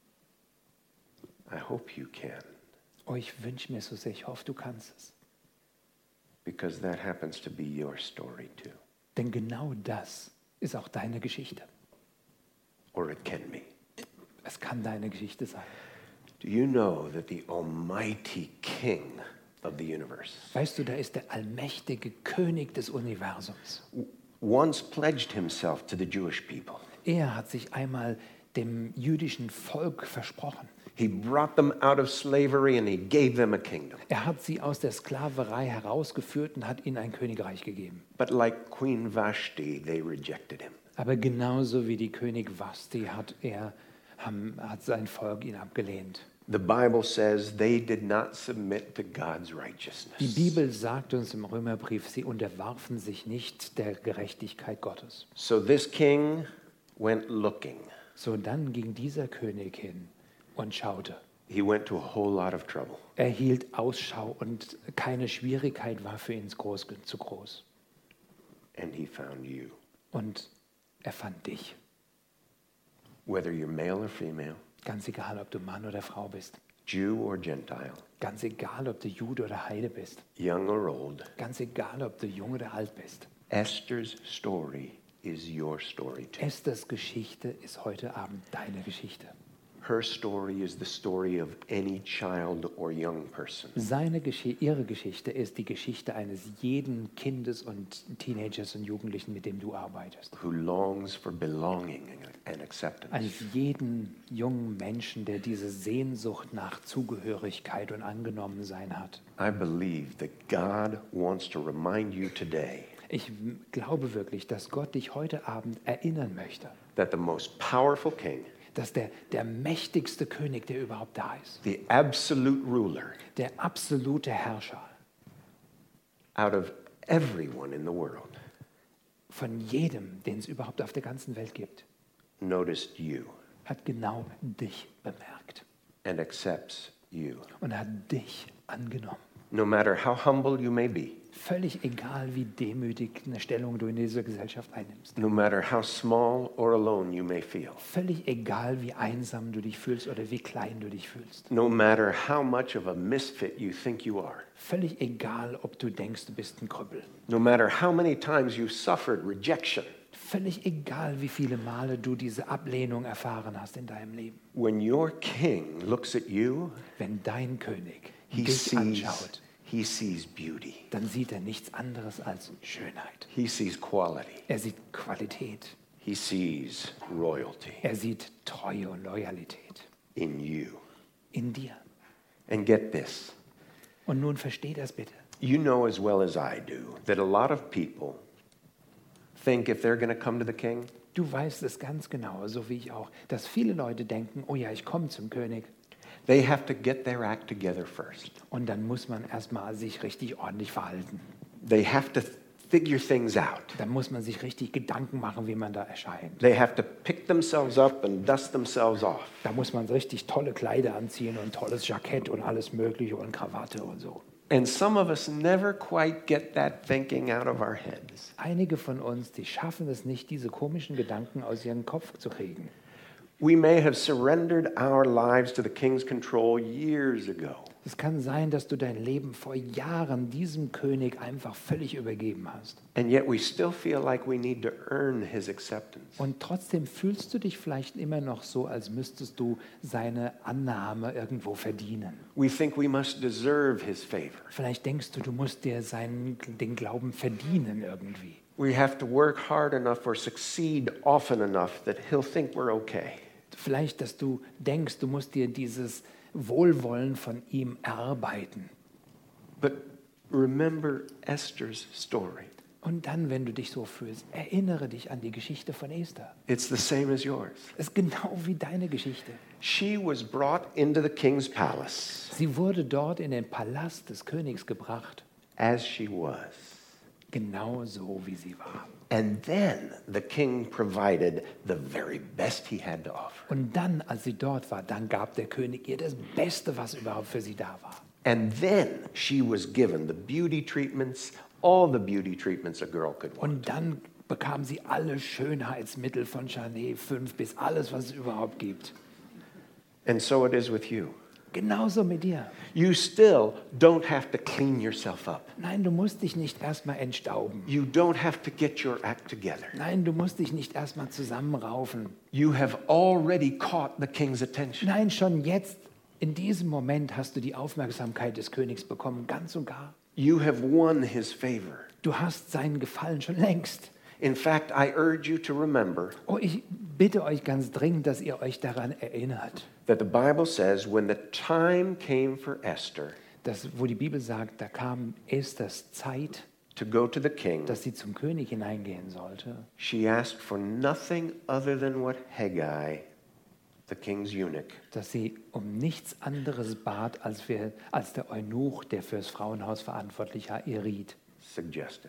I hope you can, Oh, ich wünsche mir so sehr, ich hoffe, du kannst es. because that happens to be your story too, Denn genau das ist auch deine Geschichte. or it can be. Es kann deine Geschichte sein. Do you know that the almighty king of the universe Weißt du, da ist der allmächtige König des Universums. once pledged himself to the Jewish people? Er hat sich einmal dem jüdischen Volk versprochen. He brought them out of slavery and he gave them a kingdom. Er hat sie aus der Sklaverei herausgeführt und hat ihnen ein Königreich gegeben. But like Queen Vashti, they rejected him. Aber genauso wie die König Vashti hat er haben, hat sein Volk ihn abgelehnt. The Bible says they did not submit to God's righteousness. Die Bibel sagt uns im Römerbrief, sie unterwarfen sich nicht der Gerechtigkeit Gottes. So this king went looking. So dann ging dieser König hin und schaute. He went to a whole lot of trouble. Er hielt Ausschau und keine Schwierigkeit war für ihn groß, zu groß. And he found you. Und er fand dich. Whether you're male or female, Ganz egal, ob du Mann oder Frau bist. Jew or Gentile, Ganz egal, ob du Jude oder Heide bist. young or old, Ganz egal, ob du jung oder alt bist. Esther's story is your story too. Esthers Geschichte ist heute Abend deine Geschichte. Her story is the story of any child or young person Seine Geschi ihre Geschichte ist die Geschichte eines jeden Kindes und Teenagers und Jugendlichen, mit dem du arbeitest. who longs for belonging and acceptance. Eines jeden jungen Menschen, der diese Sehnsucht nach Zugehörigkeit und Angenommensein hat. I believe that God wants to remind you today Ich m- glaube wirklich, dass Gott dich heute Abend erinnern möchte, that the most powerful king, dass der, der mächtigste König, der überhaupt da ist, the absolute ruler der absolute Herrscher out of everyone in the world, von jedem, den es überhaupt auf der ganzen Welt gibt, noticed you hat genau dich bemerkt and accepts you. und hat dich angenommen. No matter how humble you may be, Völlig egal, wie demütig eine Stellung du in dieser Gesellschaft einnimmst. no matter how small or alone you may feel, Völlig egal, wie einsam du dich fühlst oder wie klein du dich fühlst. no matter how much of a misfit you think you are, Völlig egal, ob du denkst, du bist ein Krüppel. no matter how many times you suffered rejection, Völlig egal, wie viele Male du diese Ablehnung erfahren hast in deinem Leben. when your king looks at you, Wenn dein König he dich sees, anschaut, he sees beauty. dann sieht er nichts anderes als Schönheit. He sees quality. Er sieht Qualität. He sees royalty Er sieht Treue und Loyalität in you. in dir. And get this. Und nun versteh das bitte. You know as well as I do that a lot of people think if they're going to come to the king, Du weißt es ganz genau, so wie ich auch, dass viele Leute denken, oh ja, ich komme zum König. they have to get their act together first. Und dann muss man erstmal sich richtig ordentlich verhalten. They have to figure things out. Dann muss man sich richtig Gedanken machen, wie man da erscheint. They have to pick themselves up and dust themselves off. Da muss man richtig tolle Kleider anziehen und tolles Jackett und alles Mögliche und Krawatte und so. And some of us never quite get that thinking out of our heads. Einige von uns, die schaffen es nicht, diese komischen Gedanken aus ihrem Kopf zu kriegen. We may have surrendered our lives to the king's control years ago. Es kann sein, dass du dein Leben vor Jahren diesem König einfach völlig übergeben hast. And yet we still feel like we need to earn his acceptance. Und trotzdem fühlst du dich vielleicht immer noch so, als müsstest du seine Annahme irgendwo verdienen. We think we must deserve his favor. Vielleicht denkst du, du musst dir seinen, den Glauben verdienen irgendwie. We have to work hard enough or succeed often enough that he'll think we're okay. Vielleicht, dass du denkst, du musst dir dieses Wohlwollen von ihm erarbeiten. But remember Esther's story. Und dann, wenn du dich so fühlst, erinnere dich an die Geschichte von Esther. It's the same as yours. Es ist genau wie deine Geschichte. She was brought into the king's palace Sie wurde dort in den Palast des Königs gebracht, as she was. genau so, wie sie war. And then the king provided the very best he had to offer. Und dann, als sie dort war, dann gab der König ihr das Beste, was überhaupt für sie da war. And then she was given the beauty treatments, all the beauty treatments a girl could want. Und dann bekam sie alle Schönheitsmittel von Chanel fünf bis alles, was es überhaupt gibt. And so it is with you. Genauso mit dir. You still don't have to clean yourself up. Nein, du musst dich nicht erstmal entstauben. You don't have to get your act together. Nein, du musst dich nicht erstmal zusammenraufen. You have already caught the king's attention. Nein, schon jetzt, in diesem Moment hast du die Aufmerksamkeit des Königs bekommen, ganz und gar. You have won his favor. Du hast seinen Gefallen schon längst. In fact, I urge you to remember Oh, ich bitte euch ganz dringend, dass ihr euch daran erinnert, that the Bible says when the time came for Esther dass, wo die Bibel sagt, da kam Esthers Zeit, to go to the king, dass sie zum König hineingehen sollte. she asked for nothing other than what Haggai, the king's eunuch, Dass sie um nichts anderes bat, als, wir, als der Eunuch, der fürs Frauenhaus verantwortlich war, ihr riet. suggested.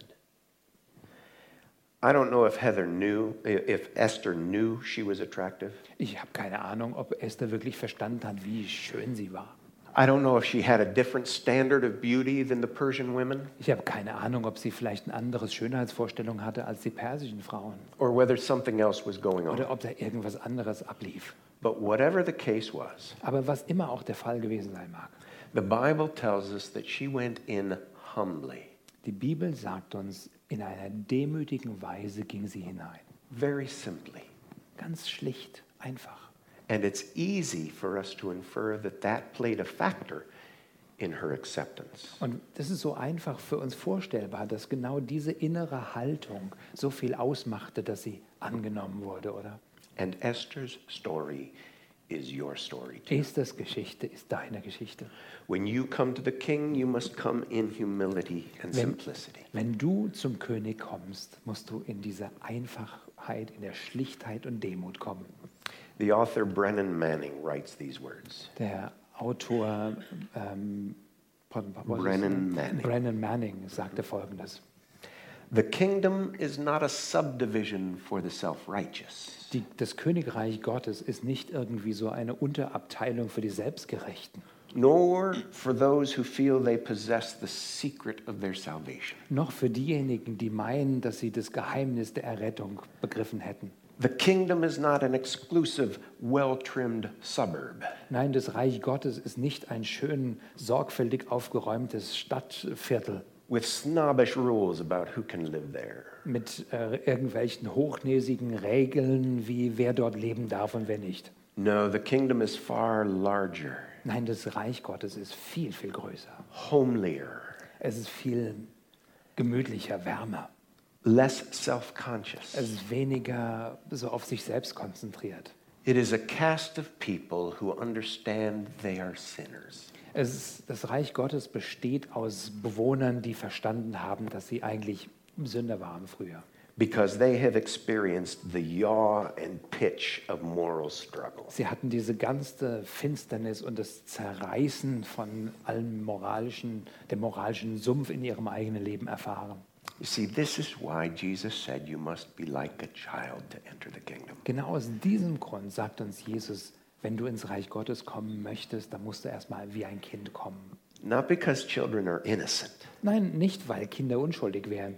I don't know if Heather knew, if Esther knew she was attractive. Ich habe keine Ahnung, ob Esther wirklich verstanden hat, wie schön sie war. I don't know if she had a different standard of beauty than the Persian women, Ich habe keine Ahnung, ob sie vielleicht ein anderes Schönheitsvorstellung hatte als die persischen Frauen or whether something else was going on. oder ob da irgendwas anderes ablief. But whatever the case was, Aber was immer auch der Fall gewesen sein mag, the Bible tells us that she went in humbly, die Bibel sagt uns, in einer demütigen Weise ging sie hinein. very simply. Ganz schlicht, einfach. And it's easy for us to infer that that played a factor in her acceptance. Und das ist so einfach für uns vorstellbar, dass genau diese innere Haltung so viel ausmachte, dass sie angenommen wurde, oder? And Esther's story is your story too. Esthers Geschichte ist deine Geschichte. When you come to the king, you must come in humility and Wenn, simplicity. wenn du zum König kommst, musst du in dieser Einfachheit, in der Schlichtheit und Demut kommen. The author Brennan Manning writes these words. Der Autor ähm, pardon, was ist Brennan das? Manning. Brennan Manning sagte Folgendes. The kingdom is not a subdivision for the self-righteous. Die, das Königreich Gottes ist nicht irgendwie so eine Unterabteilung für die Selbstgerechten, Nor for those who feel they possess the secret of their salvation. noch für diejenigen, die meinen, dass sie das Geheimnis der Errettung begriffen hätten. The kingdom is not an exclusive, well-trimmed suburb. Nein, das Reich Gottes ist nicht ein schön sorgfältig aufgeräumtes Stadtviertel with snobbish rules about who can live there. mit äh, irgendwelchen hochnäsigen Regeln, wie wer dort leben darf und wer nicht. No, the kingdom is far larger, Nein, das Reich Gottes ist viel, viel größer. homelier, Es ist viel gemütlicher, wärmer. less self-conscious. Es ist weniger so auf sich selbst konzentriert. It is a caste of people who understand they are sinners. Es ist, das Reich Gottes besteht aus Bewohnern, die verstanden haben, dass sie eigentlich Sünder waren früher. Because they have experienced the yaw and pitch of moral struggle. Sie hatten diese ganze Finsternis und das Zerreißen von allem moralischen, dem moralischen Sumpf in ihrem eigenen Leben erfahren. You see, this is why Jesus said you must be like a child to enter the kingdom. Genau aus diesem Grund sagt uns Jesus, wenn du ins Reich Gottes kommen möchtest, dann musst du erstmal wie ein Kind kommen. Not because children are innocent. Nein, nicht, weil Kinder unschuldig wären.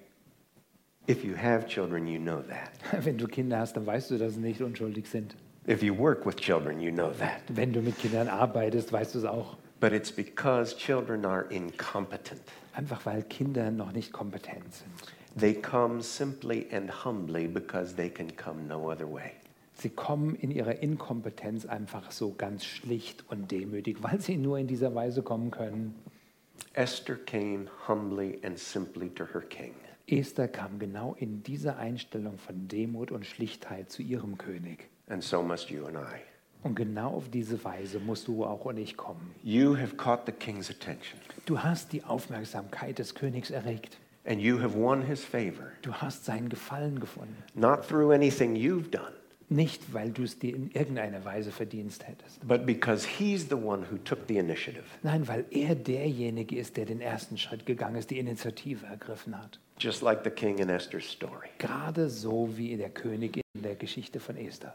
If you have children, you know that. Wenn du Kinder hast, dann weißt du, dass sie nicht unschuldig sind. If you work with children, you know that. Wenn du mit Kindern arbeitest, weißt du es auch. but it's because children are incompetent. Einfach weil Kinder noch nicht kompetent sind. They come simply and humbly because they can come no other way. Sie kommen in ihrer Inkompetenz einfach so ganz schlicht und demütig, weil sie nur in dieser Weise kommen können. Esther came humbly and simply to her king. Esther kam genau in dieser Einstellung von Demut und Schlichtheit zu ihrem König. And so must you and I. Und genau auf diese Weise musst du auch und ich kommen. You have caught the king's attention, Du hast die Aufmerksamkeit des Königs erregt. and you have won his favor, Du hast seinen Gefallen gefunden. not through anything you've done, Nicht, weil du es dir in irgendeiner Weise verdienst hättest. but because he's the one who took the initiative. Nein, weil er derjenige ist, der den ersten Schritt gegangen ist, die Initiative ergriffen hat. Just like the king in Esther's story. Gerade so wie der König in der Geschichte von Esther.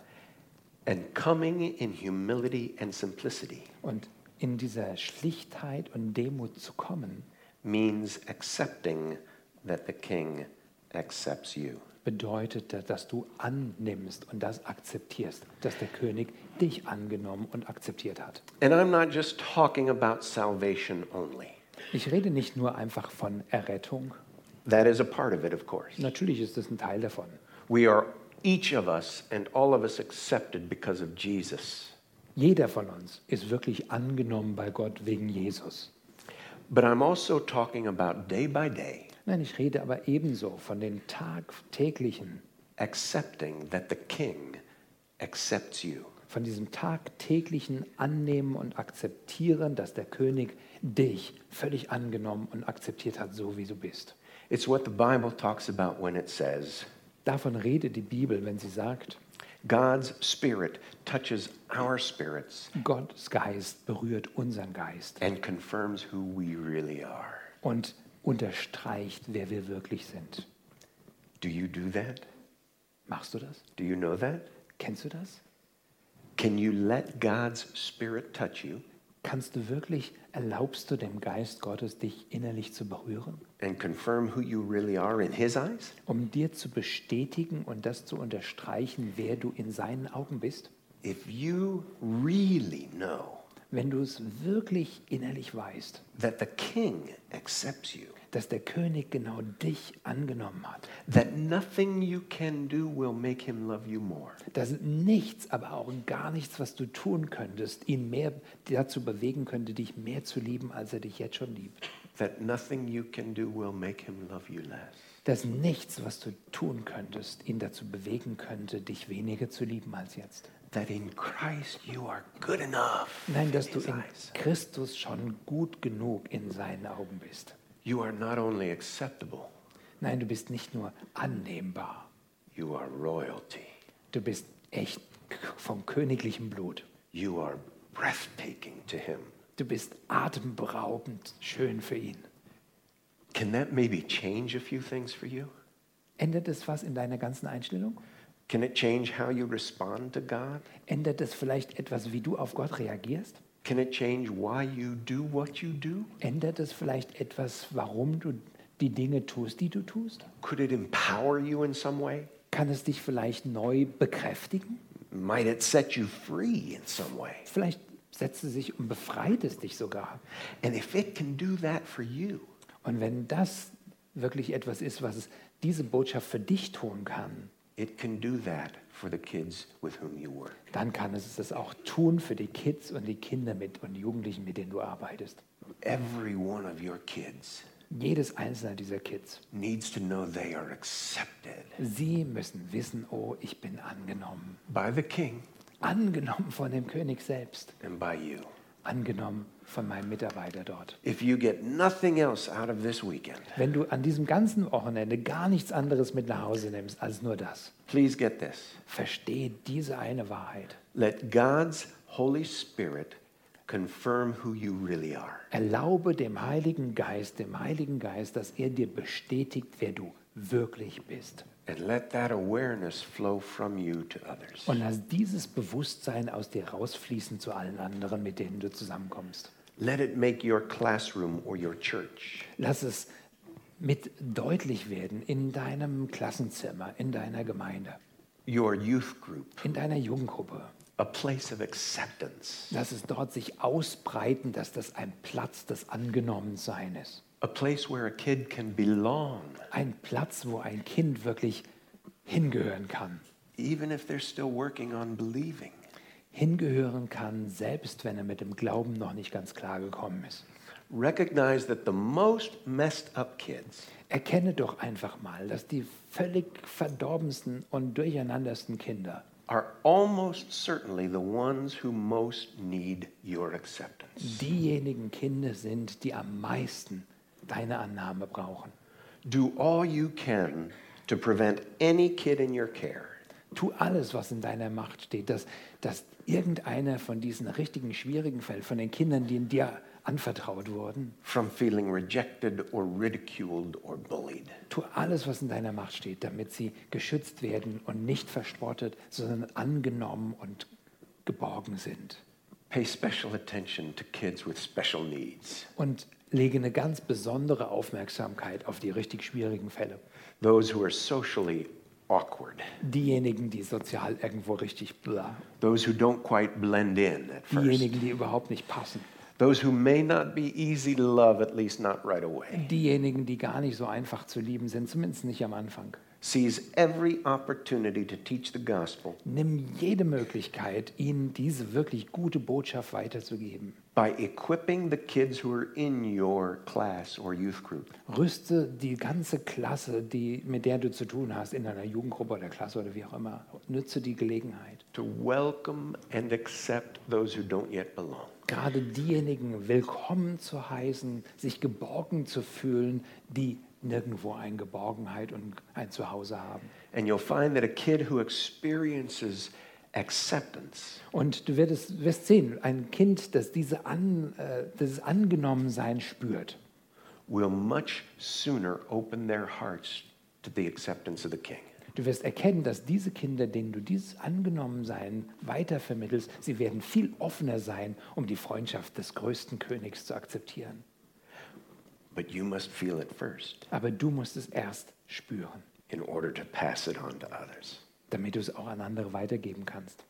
And coming in humility and simplicity Und in dieser Schlichtheit und Demut zu kommen, means accepting that the king accepts you. bedeutet, dass du annimmst und das akzeptierst, dass der König dich angenommen und akzeptiert hat. And I'm not just talking about salvation only. Ich rede nicht nur einfach von Errettung. That is a part of it, of course. Natürlich ist es ein Teil davon. We are each of us and all of us accepted because of Jesus. Jeder von uns ist wirklich angenommen bei Gott wegen Jesus. But I'm also talking about day by day Nein, ich rede aber ebenso von den tagtäglichen, accepting that the king accepts you. von diesem tagtäglichen Annehmen und Akzeptieren, dass der König dich völlig angenommen und akzeptiert hat, so wie du bist. It's what the Bible talks about when it says, Davon redet die Bibel, wenn sie sagt, God's Spirit touches our spirits Gottes Geist berührt unseren Geist and confirms who we really are. und unterstreicht, wer wir wirklich sind. Do you do that? Machst du das? Do you know that? Kennst du das? Can you let God's Spirit touch you Kannst du wirklich, erlaubst du dem Geist Gottes, dich innerlich zu berühren, and confirm who you really are in His eyes? um dir zu bestätigen und das zu unterstreichen, wer du in seinen Augen bist? If you really know Wenn du es wirklich innerlich weißt, that the King accepts you, dass der König genau dich angenommen hat, that nothing you can do will make Him love you more, dass nichts, aber auch gar nichts, was du tun könntest, ihn mehr dazu bewegen könnte, dich mehr zu lieben, als er dich jetzt schon liebt. that nothing you can do will make Him love you less. Dass nichts, was du tun könntest, ihn dazu bewegen könnte, dich weniger zu lieben als jetzt. That in Christ you are good enough Nein, in dass du His in eyes. Christus schon gut genug in seinen Augen bist. You are not only acceptable, Nein, du bist nicht nur annehmbar, you are royalty. du bist echt vom königlichen Blut. You are breathtaking to Him. Du bist atemberaubend schön für ihn. Can that maybe change a few things for you? Ändert es was in deiner ganzen Einstellung? Can it change how you respond to God? Ändert es vielleicht etwas, wie du auf Gott reagierst? Can it change why you do what you do? Ändert es vielleicht etwas, warum du die Dinge tust, die du tust? Could it empower you in some way? Kann es dich vielleicht neu bekräftigen? Might it set you free in some way? Vielleicht setzt es sich und befreit es dich sogar. And if it can do that for you, Und wenn das wirklich etwas ist, was es diese Botschaft für dich tun kann, it can do that for the kids with whom you work. dann kann es das auch tun für die Kids und die Kinder mit und Jugendlichen, mit denen du arbeitest. Every one of your kids Jedes einzelne dieser Kids. needs to know they are accepted Sie müssen wissen, oh, ich bin angenommen. by the King Angenommen von dem König selbst. and by you. Angenommen von meinem Mitarbeiter dort. If you get nothing else out of this weekend, Wenn du an diesem ganzen Wochenende gar nichts anderes mit nach Hause nimmst als nur das, please get this. versteh diese eine Wahrheit. Let God's Holy Spirit confirm who you really are. Erlaube dem Heiligen Geist, dem Heiligen Geist, dass er dir bestätigt, wer du wirklich bist. And let that awareness flow from you to others. Und lass dieses Bewusstsein aus dir rausfließen zu allen anderen, mit denen du zusammenkommst. Let it make your classroom or your church Lass es mit deutlich werden in deinem Klassenzimmer, in deiner Gemeinde, your youth group, in deiner Jugendgruppe, a place of acceptance, Dass es dort sich ausbreiten, dass das ein Platz des Angenommenseins ist. a place where a kid can belong, Ein Platz, wo ein Kind wirklich hingehören kann. even if they're still working on believing. Hingehören kann, selbst wenn er mit dem Glauben noch nicht ganz klar gekommen ist. Recognize that the most messed up kids Erkenne doch einfach mal, dass die völlig verdorbensten und durcheinandersten Kinder are almost certainly the ones who most need your acceptance. diejenigen Kinder sind, die am meisten deine Annahme brauchen. Do all you can to prevent any kid in your care Tu alles, was in deiner Macht steht, dass, dass irgendeiner von diesen richtigen, schwierigen Fällen, von den Kindern, die in dir anvertraut wurden, from feeling rejected or ridiculed or bullied. tu alles, was in deiner Macht steht, damit sie geschützt werden und nicht verspottet, sondern angenommen und geborgen sind. Pay special attention to kids with special needs, Und lege eine ganz besondere Aufmerksamkeit auf die richtig schwierigen Fälle. those who are socially awkward, Diejenigen, die sozial irgendwo richtig bla, those who don't quite blend in at first, diejenigen, die überhaupt nicht passen, those who may not be easy to love, at least not right away. diejenigen, die gar nicht so einfach zu lieben sind, zumindest nicht am Anfang. Seize every opportunity to teach the gospel Nimm jede Möglichkeit, ihnen diese wirklich gute Botschaft weiterzugeben. by equipping the kids who are in your class or youth group Rüste die ganze Klasse, die, mit der du zu tun hast, in einer Jugendgruppe oder Klasse oder wie auch immer. Nütze die Gelegenheit. to welcome and accept those who don't yet belong. Gerade diejenigen willkommen zu heißen, sich geborgen zu fühlen, die nirgendwo eine Geborgenheit und ein Zuhause haben. And you'll find that a kid who experiences acceptance Und du wirst, wirst sehen, ein Kind, das diese An, äh, dieses Angenommensein spürt, will much sooner open their hearts to the acceptance of the King. du wirst erkennen, dass diese Kinder, denen du dieses Angenommensein weitervermittelst, sie werden viel offener sein, um die Freundschaft des größten Königs zu akzeptieren. But you must feel it first Aber du musst es erst spüren, in order to pass it on to others. damit du es auch an andere weitergeben kannst.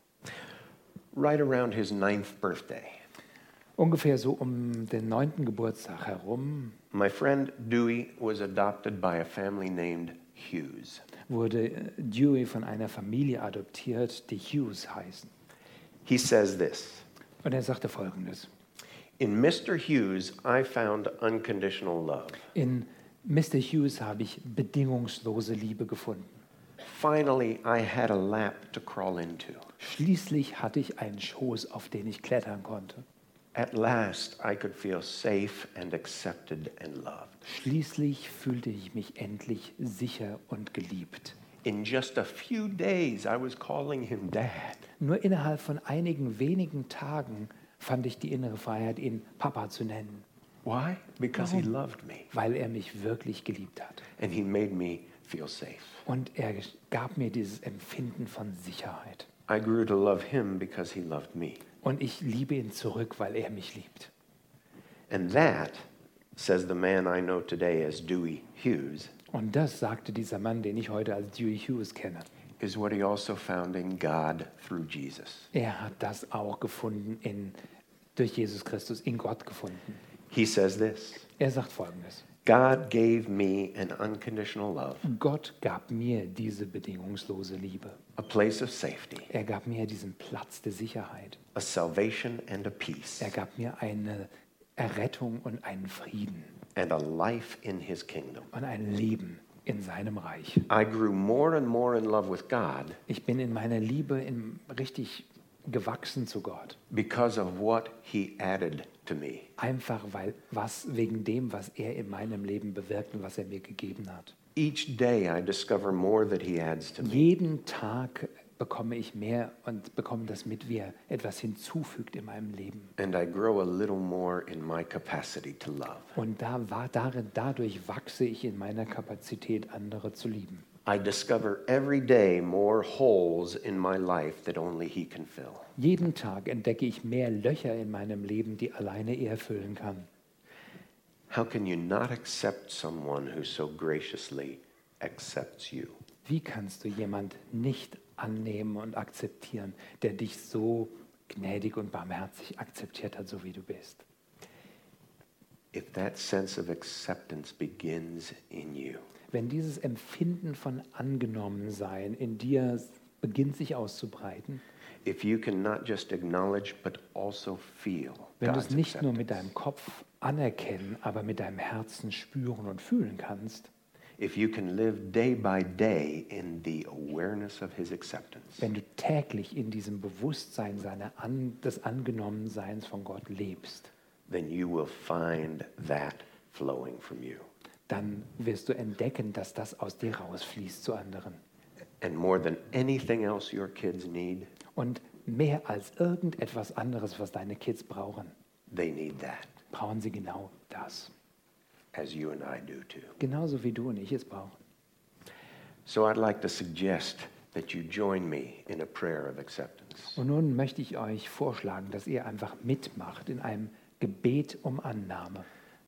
Right around his ninth birthday, Ungefähr so um den neunten Geburtstag herum my friend Dewey was adopted by a family named Hughes. wurde Dewey von einer Familie adoptiert, die Hughes heißen. He says this, Und er sagte Folgendes: in Mister Hughes, I found unconditional love. In Mister Hughes habe ich bedingungslose Liebe gefunden. Finally, I had a lap to crawl into. Schließlich hatte ich einen Schoß, auf den ich klettern konnte. At last, I could feel safe and accepted and loved. Schließlich fühlte ich mich endlich sicher und geliebt. In just a few days, I was calling him Dad. Nur innerhalb von einigen wenigen Tagen fand ich die innere Freiheit, ihn Papa zu nennen, Why? Because he loved me weil er mich wirklich geliebt hat. and he made me feel safe. Und er gab mir dieses Empfinden von Sicherheit. I grew to love him because he loved me. Und ich liebe ihn zurück, weil er mich liebt. And that, says the man I know today as Dewey Hughes, Und das sagte dieser Mann, den ich heute als Dewey Hughes kenne. is what he also found in God through Jesus. Er hat das auch gefunden in, durch Jesus Christus, in Gott gefunden. He says this, Er sagt Folgendes: God gave me an unconditional love, Gott gab mir diese bedingungslose Liebe. a place of safety, Er gab mir diesen Platz der Sicherheit. a salvation and a peace, Er gab mir eine Errettung und einen Frieden and a life in his kingdom. und ein Leben in seinem Reich. I grew more and more in love with God Ich bin in meiner Liebe in, richtig gewachsen zu Gott. because of what he added to me. Einfach weil was wegen dem, was er in meinem Leben bewirkt und was er mir gegeben hat. Each day I discover more that he adds to me. Jeden Tag bekomme ich mehr und bekomme das mit, wie er etwas hinzufügt in meinem Leben. And I grow a little more in my capacity to love. Und da war darin, dadurch wachse ich in meiner Kapazität, andere zu lieben. I discover every day more holes in my life that only he can fill. Jeden Tag entdecke ich mehr Löcher in meinem Leben, die alleine er füllen kann. How can you not accept someone who so graciously accepts you? Wie kannst du jemand nicht annehmen und akzeptieren, der dich so gnädig und barmherzig akzeptiert hat, so wie du bist. If that sense of acceptance begins in you, Wenn dieses Empfinden von Angenommensein in dir beginnt sich auszubreiten, if you can not just acknowledge but also feel wenn du es God's nicht nur mit acceptance, deinem Kopf anerkennen, aber mit deinem Herzen spüren und fühlen kannst, if you can live day by day in the awareness of His acceptance, wenn du täglich in diesem Bewusstsein seiner An des Angenommenseins von Gott lebst, then you will find that flowing from you. dann wirst du entdecken, dass das aus dir rausfließt zu anderen. And more than anything else your kids need, Und mehr als irgendetwas anderes, was deine Kids brauchen, they need that, brauchen sie genau das. as you and I do too. Genauso wie du und ich es brauchen. So I'd like to suggest that you join me in a prayer of acceptance. Und nun möchte ich euch vorschlagen, dass ihr einfach mitmacht in einem Gebet um Annahme.